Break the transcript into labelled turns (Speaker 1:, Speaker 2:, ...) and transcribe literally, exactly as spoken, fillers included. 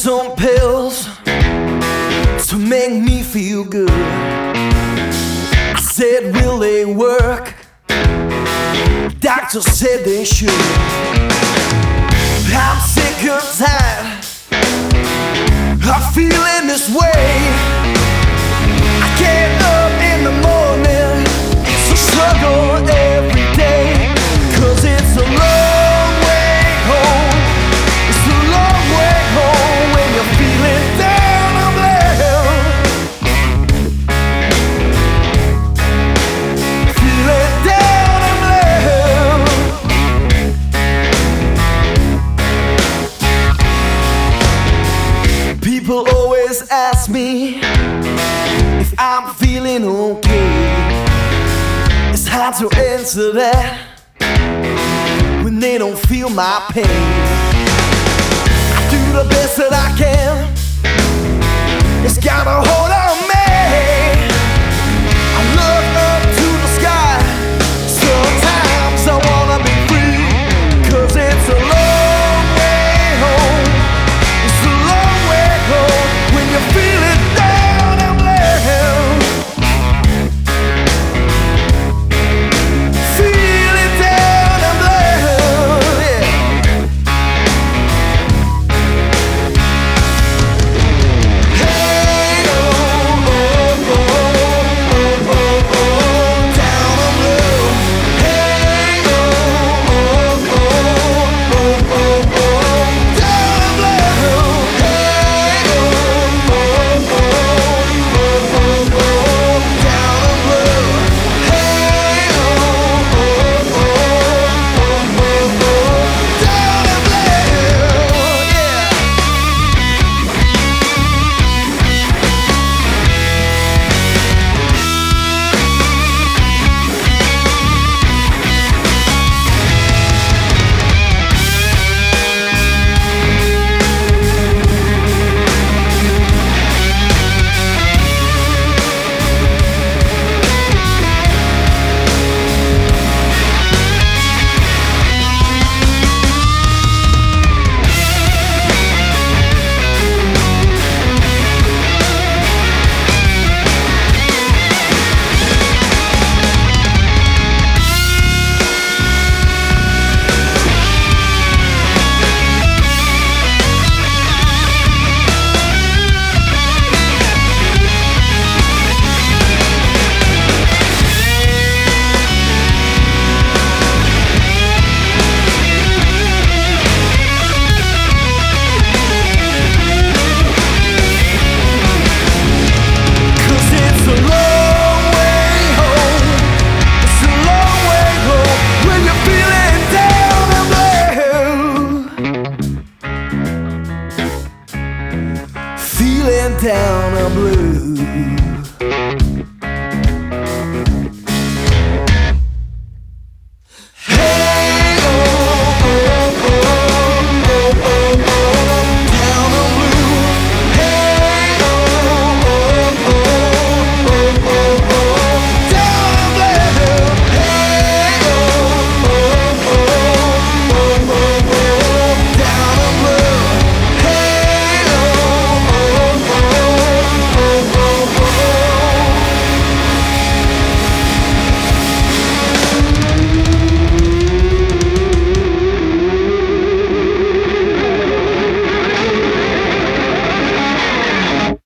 Speaker 1: some pills to make me feel good. I said, will they work? Doctor said they should. I'm sick and tired of feeling this way. I get up in the morning, it's a struggle every day. Cause it's a long way home. It's a long way home when you're feeling down and low. Feeling down and low. People always ask me if I'm feeling okay. It's hard to answer that when they don't feel my pain. I do the best that I can. It's got a hold on me. I look up to the sky. Sometimes I wanna be free. Cause it's a long way home. It's a long way home when you're feeling down and low. Feeling down and low, yeah. Hey, oh, oh, oh, oh, oh, oh, down and low. Hey, oh, oh, oh, oh, oh, oh, down and low. Hey, oh, oh, oh, oh, oh, oh, down and low. Hey, oh, oh, oh, oh, oh, down and low, yeah. Cause it's a long way home. It's a long way home when you're feeling down and blue. Feeling down and blue.